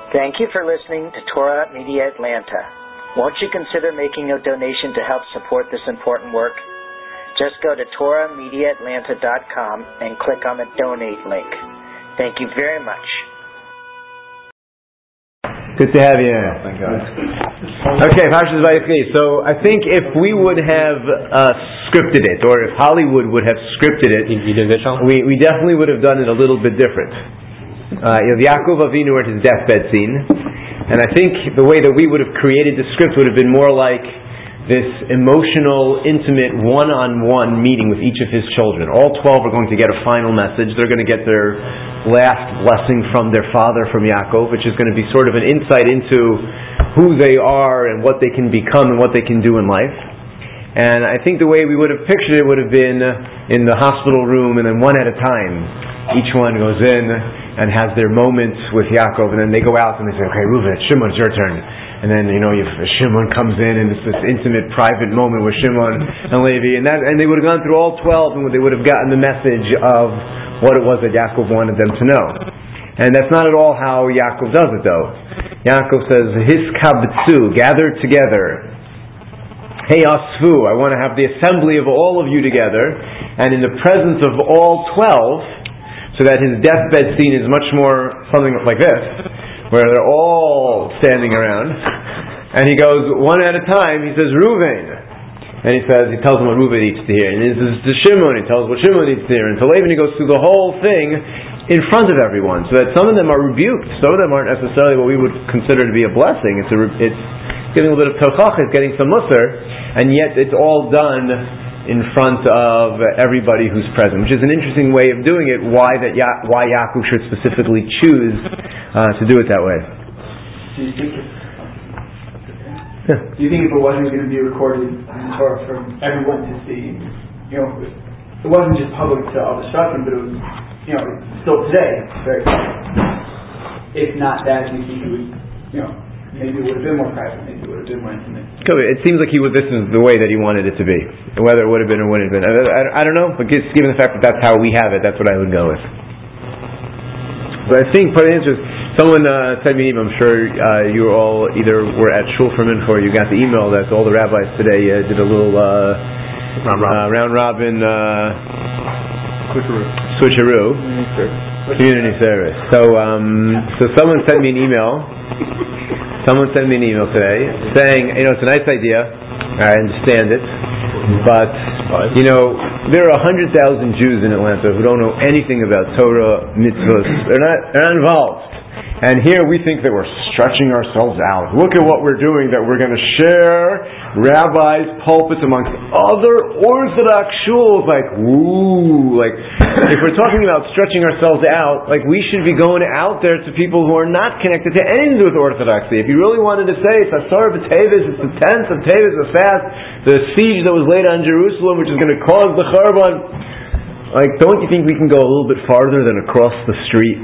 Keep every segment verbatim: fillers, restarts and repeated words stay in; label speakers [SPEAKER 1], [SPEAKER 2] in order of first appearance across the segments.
[SPEAKER 1] Thank you for listening to Torah Media Atlanta. Won't you consider making a donation to help support this important work? Just go to Torah Media Atlanta dot com and click on the donate link. Thank you very much.
[SPEAKER 2] Good to have you. Thank God. Okay, Parshas Vayechi. So I think if we would have uh, scripted it, or if Hollywood would have scripted it, we, we definitely would have done it a little bit different. Uh, you know, the Yaakov Avinu at his deathbed scene, and I think the way that we would have created the script would have been more like this emotional, intimate, one-on-one meeting with each of his children. All twelve are going to get a final message. They're going to get their last blessing from their father, from Yaakov, which is going to be sort of an insight into who they are and what they can become and what they can do in life. And I think the way we would have pictured it would have been in the hospital room, and then one at a time. Each one goes in and has their moments with Yaakov, and then they go out and they say, okay, Reuven, Shimon, it's your turn. And then, you know, if Shimon comes in and it's this intimate, private moment with Shimon and Levi, and that, and they would have gone through all twelve, and they would have gotten the message of what it was that Yaakov wanted them to know. And that's not at all how Yaakov does it, though. Yaakov says, Hiskabtsu, gather together. Hey Asfu, I want to have the assembly of all of you together, and in the presence of all twelve, so that his deathbed scene is much more something like this, where they're all standing around, and he goes one at a time. He says Reuven, and he says he tells them what Reuven needs to hear, and he says to Shimon, he tells what Shimon needs to hear, and to Levi he goes through the whole thing in front of everyone, so that some of them are rebuked, some of them aren't necessarily what we would consider to be a blessing. It's a, it's getting a little bit of tochach, it's getting some musar, and yet it's all done in front of everybody who's present, which is an interesting way of doing it. Why that? Ya- why Yaakov should specifically choose uh, to do it that way?
[SPEAKER 3] Do you think? If, yeah. Do you think if it wasn't going to be recorded in Torah for everyone to see, you know, it wasn't just public to all the Shvatim, but it was, you know, still today, very public. If not that, do you think it would, you know? Maybe it would have been more private, maybe it would have been more intimate.
[SPEAKER 2] It seems like he would, this is the way that he wanted it to be. Whether it would have been or wouldn't have been. I, I, I don't know, but just given the fact that that's how we have it, that's what I would go with. But I think part of the answer is, someone uh, sent me an email, I'm sure uh, you all either were at Shul for Mincha or you got the email that all the rabbis today uh, did a little uh, round robin, uh, round robin uh, switcheroo. switcheroo. Mm-hmm. Community service. So, um, so someone sent me an email Someone sent me an email today saying, you know, it's a nice idea, I understand it, but, you know, there are one hundred thousand Jews in Atlanta who don't know anything about Torah, mitzvahs, they're not, they're not involved. And here we think that we're stretching ourselves out. Look at what we're doing, that we're going to share rabbis' pulpits amongst other Orthodox shuls. Like, woo, like, if we're talking about stretching ourselves out, like, we should be going out there to people who are not connected to anything to do with Orthodoxy. If you really wanted to say, it's Asar B'Teves, it's the tenth of Teves, the fast, the siege that was laid on Jerusalem, which is going to cause the Churban. Like, don't you think we can go a little bit farther than across the street?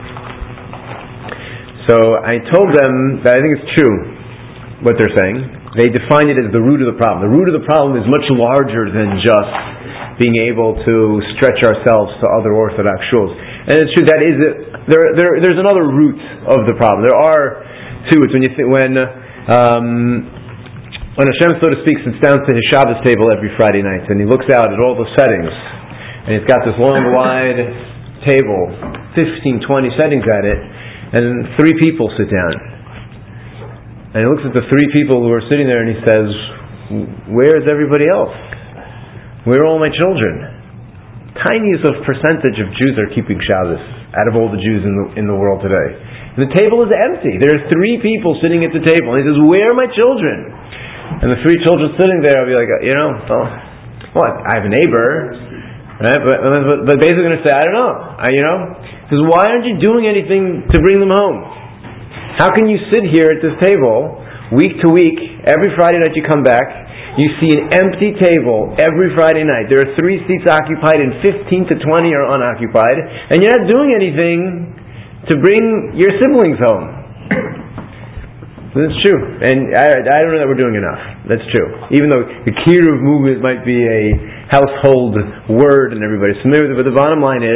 [SPEAKER 2] So I told them that I think it's true what they're saying. They define it as the root of the problem. The root of the problem is much larger than just being able to stretch ourselves to other Orthodox shuls. And it's true that is a, there, there. There's another root of the problem. There are two. It's when you th- when um, when Hashem, so to speak, sits down to his Shabbos table every Friday night, and he looks out at all the settings, and he's got this long, wide table, fifteen, twenty settings at it. And three people sit down. And he looks at the three people who are sitting there and he says, where is everybody else? Where are all my children? Tiniest of percentage of Jews are keeping Shabbos out of all the Jews in the, in the world today. And the table is empty. There are three people sitting at the table. And he says, where are my children? And the three children sitting there will be like, you know, well, what? I have a neighbor. Right? But, but, but basically going to say, I don't know. I, you know, because why aren't you doing anything to bring them home? How can you sit here at this table week to week, every Friday night you come back, you see an empty table every Friday night. There are three seats occupied and fifteen to twenty are unoccupied, and you're not doing anything to bring your siblings home. That's true. And I, I don't know that we're doing enough. That's true. Even though the Kiruv movement might be a household word and everybody's familiar with it, but the bottom line is,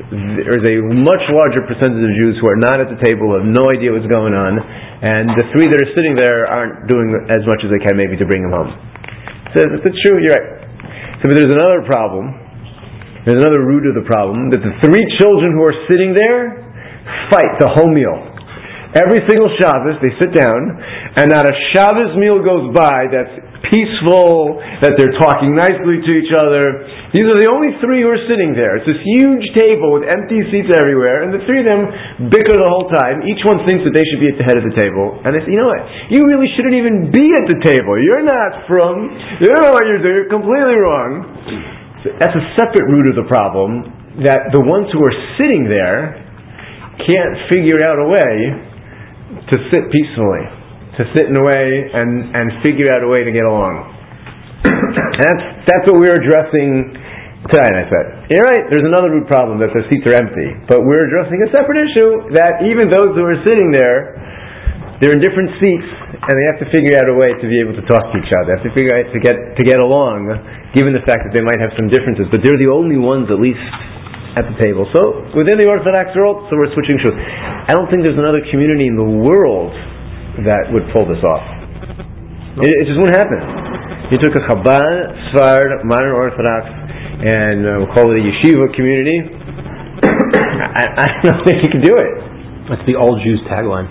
[SPEAKER 2] there's a much larger percentage of Jews who are not at the table, have no idea what's going on, and the three that are sitting there aren't doing as much as they can maybe to bring them home. So if it's true, you're right. So but there's another problem. There's another root of the problem, that the three children who are sitting there fight the whole meal. Every single Shabbos they sit down, and not a Shabbos meal goes by that's peaceful, that they're talking nicely to each other. These are the only three who are sitting there. It's this huge table with empty seats everywhere, and the three of them bicker the whole time. Each one thinks that they should be at the head of the table. And they say, you know what? You really shouldn't even be at the table. You're not from, you don't know what you're doing. You're completely wrong. So that's a separate root of the problem, that the ones who are sitting there can't figure out a way to sit peacefully, to sit in a way and, and figure out a way to get along. that's that's what we're addressing tonight, I said. You're right, there's another root problem, that their seats are empty. But we're addressing a separate issue, that even those who are sitting there, they're in different seats, and they have to figure out a way to be able to talk to each other. They have to figure out to get to get along, given the fact that they might have some differences. But they're the only ones, at least, at the table. So, within the Orthodox world, so we're switching shoes. I don't think there's another community in the world that would pull this off. It, it just wouldn't happen. You took a Chabad, Sfard, Modern Orthodox, and uh, we'll call it a yeshiva community. I, I don't think you could do it.
[SPEAKER 4] That's the all Jews tagline.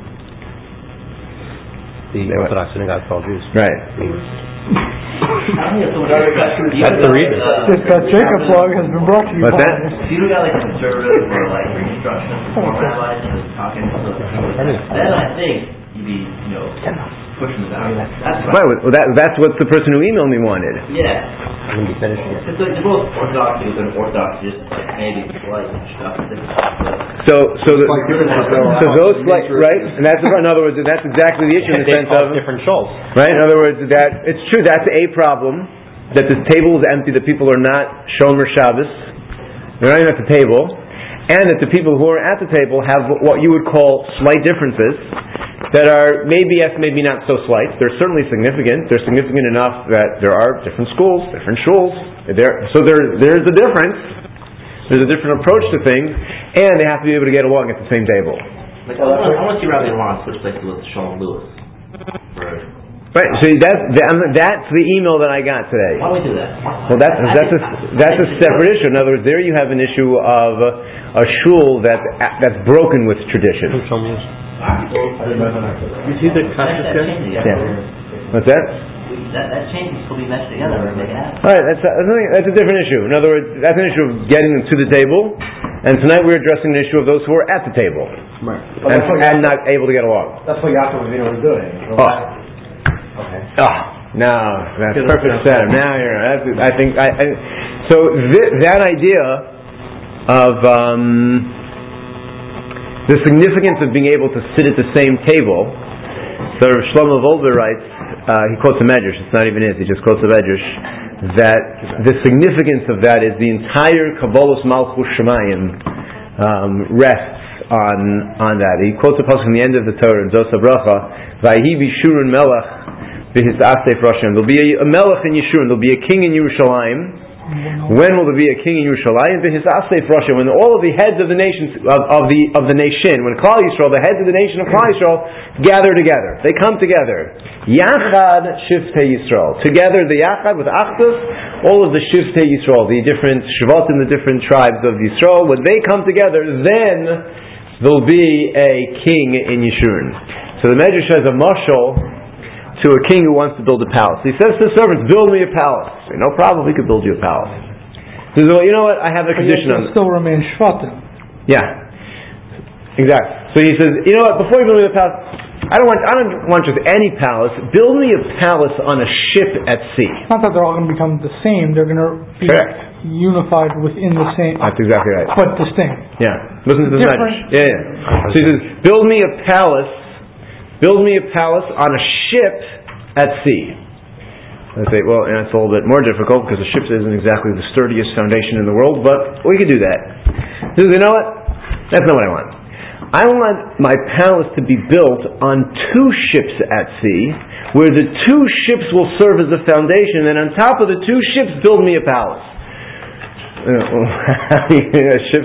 [SPEAKER 4] The they Orthodox synagogue for all Jews.
[SPEAKER 2] Right.
[SPEAKER 4] That's the reason.
[SPEAKER 5] This uh, Jacob blog has been brought to you.
[SPEAKER 2] What's that?
[SPEAKER 6] If you got like a conservative or like Reconstruction or rabbis and just talking to them, then I think you'd be, you know, pushing them out. That's right.
[SPEAKER 2] Right. Well, that, that's what the person who emailed me wanted.
[SPEAKER 6] Yeah.
[SPEAKER 4] I'm going to be finishing it.
[SPEAKER 6] It's like the most orthodox is an orthodox, just like maybe slight stuff.
[SPEAKER 2] So, so, the, so those like right, and that's in other words, that's exactly the issue in the sense of
[SPEAKER 4] different shoals.
[SPEAKER 2] Right. In other words, that it's true. That's a problem. That the table is empty. That people are not Shomer Shabbos. They're not even at the table, and that the people who are at the table have what you would call slight differences. That are maybe yes, maybe not so slight. They're certainly significant. They're significant enough that there are different schools, different shuls. There, so there, there's a difference. There's a different approach to things, and they have to be able to get along at the same table.
[SPEAKER 6] Like, I want to see Rabbi Laurent switch places with Shalom Lewis.
[SPEAKER 2] Right. So that's that's the email that I got today.
[SPEAKER 6] Why don't we do that?
[SPEAKER 2] Well, that's that's a that's a separate issue. In other words, there you have an issue of a shul that that's broken with tradition.
[SPEAKER 4] You see the Kashrus?
[SPEAKER 2] Yeah. What's that?
[SPEAKER 6] That, that change can still be meshed together and make it happen.
[SPEAKER 2] All right, that's a, that's a different issue. In other words, that's an issue of getting them to the table, and tonight we're addressing the issue of those who are at the table,
[SPEAKER 3] right.
[SPEAKER 2] and, and not able to get along.
[SPEAKER 3] That's what Yaakov Avinu was doing.
[SPEAKER 2] Oh, okay. Oh, no, that's Good perfect setup. Now you're. That's, I think. I, I, so th- that idea of um, the significance of being able to sit at the same table. So Shlomo Volber writes. Uh, he quotes a medrash. It's not even his. He just quotes a medrash. That the significance of that is the entire Kabbalas Malchus Shemayim um, rests on on that. He quotes a passage from the end of the Torah, Dosa Bracha, Vayhi Bishurun Melech B'His Asef Roshem. There'll be a, a Melech in Yeshurun. There'll be a king in Yerushalayim. When will there be a king in Yerushalayim? B'His Asef Roshem. When all of the heads of the nations of, of the of the nation, when Klal Yisrael, the heads of the nation of Klal Yisrael, gather together, they come together. Yachad Shiftei Yisrael. Together, the Yachad with Achdus, all of the Shiftei Yisrael, the different Shvatim, the different tribes of Yisrael, when they come together, then there'll be a king in Yeshurun. So the Medrash has a mashal to a king who wants to build a palace. He says to the servants, "Build me a palace." Say, "No problem, we could build you a palace." He says, "Well, you know what? I have a
[SPEAKER 5] but
[SPEAKER 2] condition on it."
[SPEAKER 5] Still remain Shvatim.
[SPEAKER 2] Yeah, exactly. So he says, "You know what? Before you build me a palace, I don't want I don't want just any palace. Build me a palace on a ship at sea."
[SPEAKER 5] It's not that they're all going to become the same. They're going to be
[SPEAKER 2] Correct.
[SPEAKER 5] unified within the same.
[SPEAKER 2] That's exactly right.
[SPEAKER 5] But distinct.
[SPEAKER 2] Yeah. Listen to this message. Yeah, yeah. So he says, "Build me a palace. Build me a palace on a ship at sea." I say, well, you know, it's a little bit more difficult because a ship isn't exactly the sturdiest foundation in the world, but we could do that. He says, you know what? That's not what I want. I want my palace to be built on two ships at sea, where the two ships will serve as a foundation, and on top of the two ships, build me a palace. Uh, ships,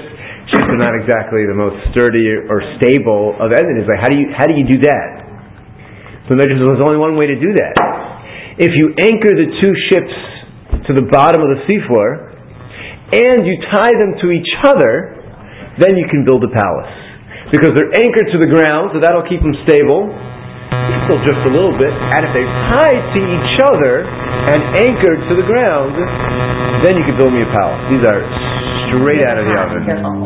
[SPEAKER 2] ships are not exactly the most sturdy or stable of entities. Like, how do you how do you do that? So there's only one way to do that. If you anchor the two ships to the bottom of the seafloor, and you tie them to each other, then you can build a palace. Because they're anchored to the ground, so that'll keep them stable. Still just a little bit. And if they're tied to each other and anchored to the ground, then you can build me a palace. These are straight out of the oven.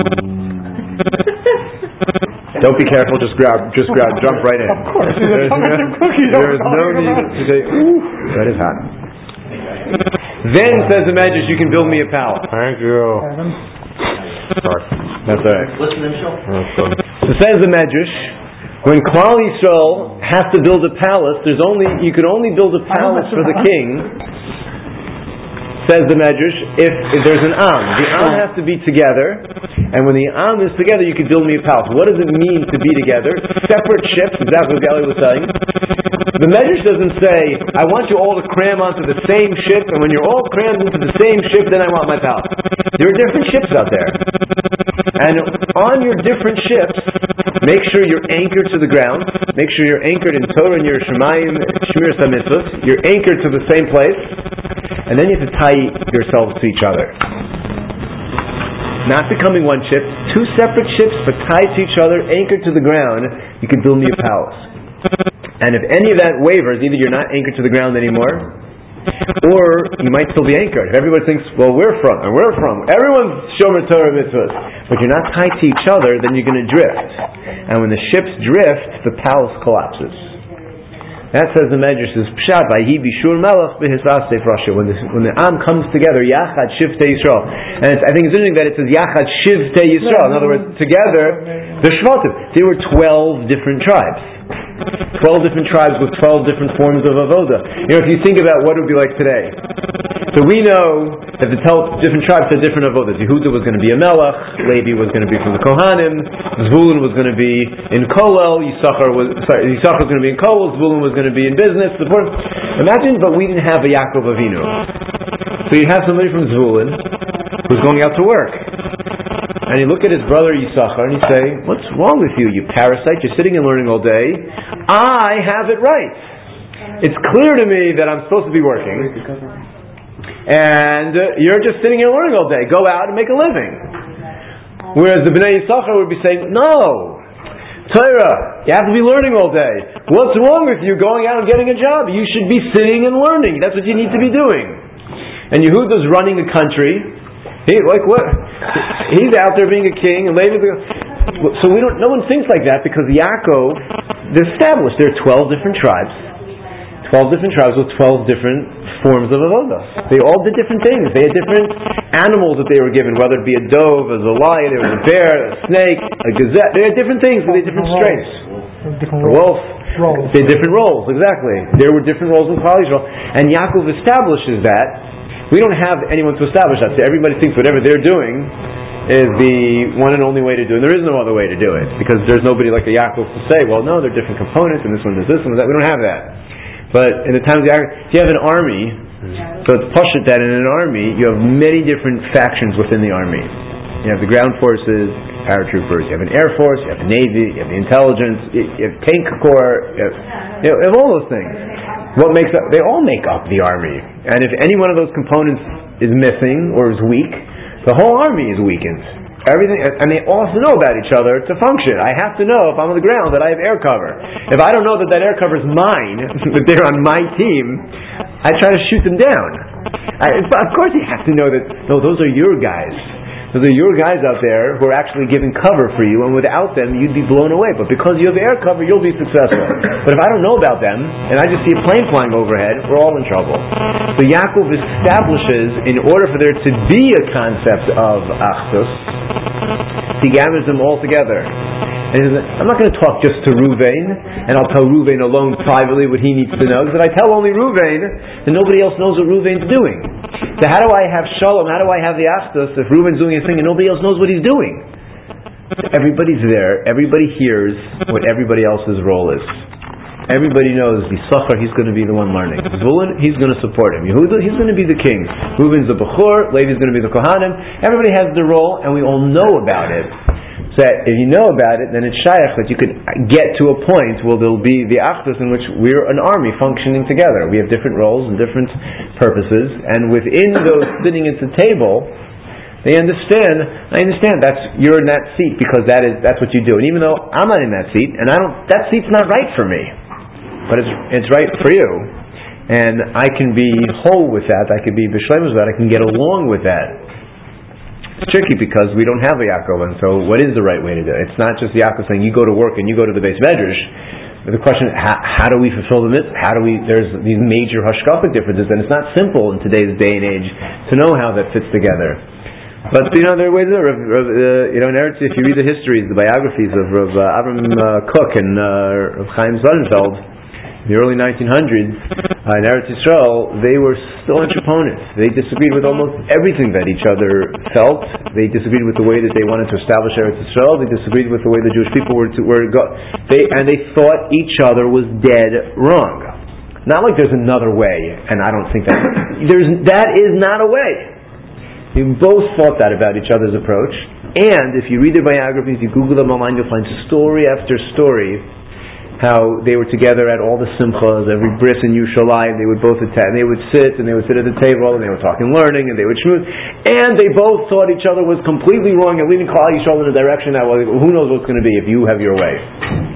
[SPEAKER 2] Don't be careful, just grab, just grab, jump right in.
[SPEAKER 5] Of course.
[SPEAKER 2] There's no, there is no need to say, ooh, that is hot. Then, says the Medrash, you can build me a palace. Thank you. Sorry. That's all right.
[SPEAKER 6] What's the initial?
[SPEAKER 2] So says the Medrash, when Klal Yisrael has to build a palace, there's only you can only build a palace for the king. Says the Medrash, if, if there's an Am, the Am has to be together, and when the Am is together, you can build me a palace. What does it mean to be together? Separate ships, exactly what Gali was saying. The Medrash doesn't say, I want you all to cram onto the same ship, and when you're all crammed into the same ship, then I want my palace. There are different ships out there. And on your different ships, make sure you're anchored to the ground, make sure you're anchored in Torah and your Shemayim, Shemiras HaMitzvot, you're anchored to the same place, and then you have to tie yourselves to each other. Not becoming one ship, two separate ships, but tied to each other, anchored to the ground, you can build me a palace. And if any of that wavers, either you're not anchored to the ground anymore, or you might still be anchored. If everybody thinks, well, we're from, and we're from, everyone's Shomer Torah mitzvahs, but you're not tied to each other, then you're going to drift. And when the ships drift, the palace collapses. That says the Medrash is Pshat by He Bishur Melech B'Hisvasei Frasha. When the when the Am comes together, Yachad Shivtei Yisrael, and it's, I think it's interesting that it says Yachad Shivtei Yisrael. In other words, together, the Shvatim. There were twelve different tribes. Twelve different tribes with twelve different forms of avoda. You know, if you think about what it would be like today. So we know that the twelve different tribes had different avodas. Yehuda was going to be a melech, Levi was going to be from the Kohanim, Zvulun was going to be in Kolel, Yisachar was sorry, Yisachar was going to be in Kolel, Zvulun was going to be in business. Imagine, but we didn't have a Yaakov Avinu. So you have somebody from Zvulun who's going out to work. And you look at his brother Yisachar and you say, what's wrong with you, you parasite? You're sitting and learning all day. I have it right. It's clear to me that I'm supposed to be working. And uh, you're just sitting here learning all day. Go out and make a living. Whereas the Bnei Yisachar would be saying, no, Torah, you have to be learning all day. What's wrong with you going out and getting a job? You should be sitting and learning. That's what you need to be doing. And Yehuda's running the country. He like what? He's out there being a king, and later, so we don't. No one thinks like that because Yaakov, they're established. There are twelve different tribes, twelve different tribes with twelve different forms of avodah. They all did different things. They had different animals that they were given, whether it be a dove, as a lion, there was a bear, a snake, a gazette. They had different things, but they had different strengths.
[SPEAKER 5] Different
[SPEAKER 2] a wolf.
[SPEAKER 5] Roles.
[SPEAKER 2] They had different roles. Exactly. There were different roles in Klal Yisrael, and Yaakov establishes that. We don't have anyone to establish that. So everybody thinks whatever they're doing is the one and only way to do it. And there is no other way to do it. Because there's nobody like the Yaakov to say, well, no, they're different components, and this one is this one is that. We don't have that. But in the times of Yaakov, if you have an army, so it's pashut that in an army, you have many different factions within the army. You have the ground forces, paratroopers, you have an air force, you have a navy, you have the intelligence, you have tank corps, you have, you know, you have all those things. What makes up? They all make up the army. And if any one of those components is missing or is weak, the whole army is weakened. Everything, and they all have to know about each other to function. I have to know if I'm on the ground that I have air cover. If I don't know that that air cover is mine, that they're on my team, I try to shoot them down. I, of course, you have to know that. No, those are your guys. Those are your guys out there who are actually giving cover for you, and without them, you'd be blown away. But because you have air cover, you'll be successful. But if I don't know about them, and I just see a plane flying overhead, we're all in trouble. So Yaakov establishes, in order for there to be a concept of Achdus, he gathers them all together. And he says, I'm not going to talk just to Ruvain, and I'll tell Ruvain alone privately what he needs to know, because if I tell only Ruvain, then nobody else knows what Ruvain's doing. So how do I have Shalom, how do I have the Achdus if Ruvain's doing his thing and nobody else knows what he's doing? So everybody's there, everybody hears what everybody else's role is. everybody knows Yisachar, he's going to be the one learning. Zvulun, he's going to support him. Yehuda, he's going to be the king. Reuben's the Bechor, Levi's going to be the Kohanim. Everybody has their role, and we all know about it. So if you know about it, then it's shaykh that you could get to a point where there'll be the achdus in which we're an army functioning together. We have different roles and different purposes, and within those sitting at the table, they understand. I understand that's you're in that seat because that is that's what you do. And even though I'm not in that seat, and I don't, that seat's not right for me, but it's it's right for you, and I can be whole with that. I can be b'shleimus with that. I can get along with that. It's tricky because we don't have a Yaakov, and so what is the right way to do it? It's not just Yaakov saying you go to work and you go to the Beis Medrash. But the question, how, how do we fulfill the mitzvah? How do we? There's these major hashkafic differences, and it's not simple in today's day and age to know how that fits together. But you know, there are ways to do it. Uh, you know, in Eretz, if you read the histories, the biographies of Rav uh, Avram uh, Kook and uh, Rav Chaim Sonnenfeld in the early nineteen hundreds uh, in Eretz Yisrael, they were staunch opponents. They disagreed with almost everything that each other felt. They disagreed with the way that they wanted to establish Eretz Yisrael. They disagreed with the way the Jewish people were to, were to go. They and they thought each other was dead wrong. Not like there's another way, and I don't think that there's that is not a way. They both thought that about each other's approach, and if you read their biographies, you Google them online, you'll find story after story how they were together at all the simchas, every bris in Yerushalayim. They would both attend, and they would sit, and they would sit at the table, and they were talking learning, and they would shmooze, and they both thought each other was completely wrong and leading Klal Yisrael in a direction that, well, who knows what's going to be if you have your way.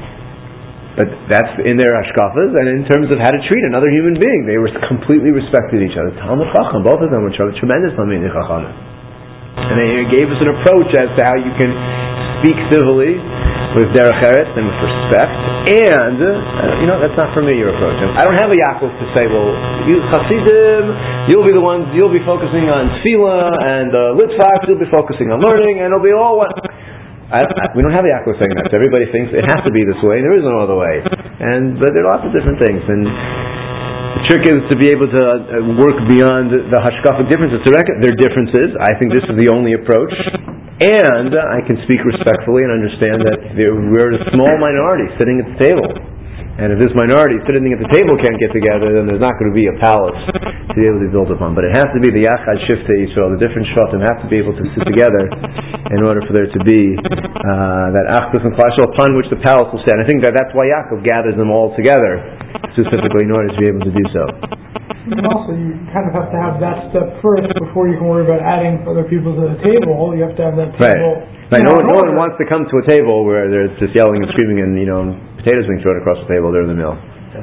[SPEAKER 2] But that's in their hashkafas, and in terms of how to treat another human being, they were completely respected each other. Talmud Chacham, both of them were tremendous Talmidei Chacham, and they gave us an approach as to how you can speak civilly, with derech eretz and with respect, and uh, you know that's not for me your approach. I don't have a Yaakov to say, well, you Chasidim, you'll be the ones, you'll be focusing on tefillah, and uh, Litvak, you'll be focusing on learning, and it'll be all one. I, I, we don't have a Yaakov saying that. So everybody thinks it has to be this way. There is no other way, and but there are lots of different things. And the trick is to be able to uh, work beyond the hashkafic differences. To reckon their differences, I think this is the only approach. And I can speak respectfully and understand that we're a small minority sitting at the table. And if this minority sitting at the table can't get together, then there's not going to be a palace to be able to be built upon. But it has to be the Yachad Shiftei Yisrael, the different Shvatim have to be able to sit together in order for there to be uh, that Achdus and Klal Yisrael upon which the palace will stand. I think that that's why Yaakov gathers them all together, specifically in order to be able to do so.
[SPEAKER 5] And also, you kind of have to have that step first before you can worry about adding other people to the table. You have to have that table.
[SPEAKER 2] Right. Right. No, one, no one wants to come to a table where there's just yelling and screaming and, you know, potatoes being thrown across the table. They're in the mill.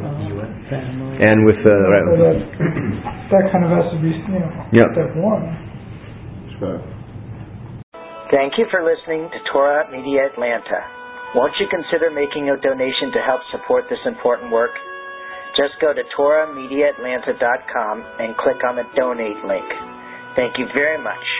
[SPEAKER 2] And with uh, right.
[SPEAKER 5] So that, that kind of has to be, you know, yep. Step one.
[SPEAKER 2] Sure.
[SPEAKER 1] Thank you for listening to Torah Media Atlanta. Won't you consider making a donation to help support this important work? Just go to Torah Media Atlanta dot com and click on the donate link. Thank you very much.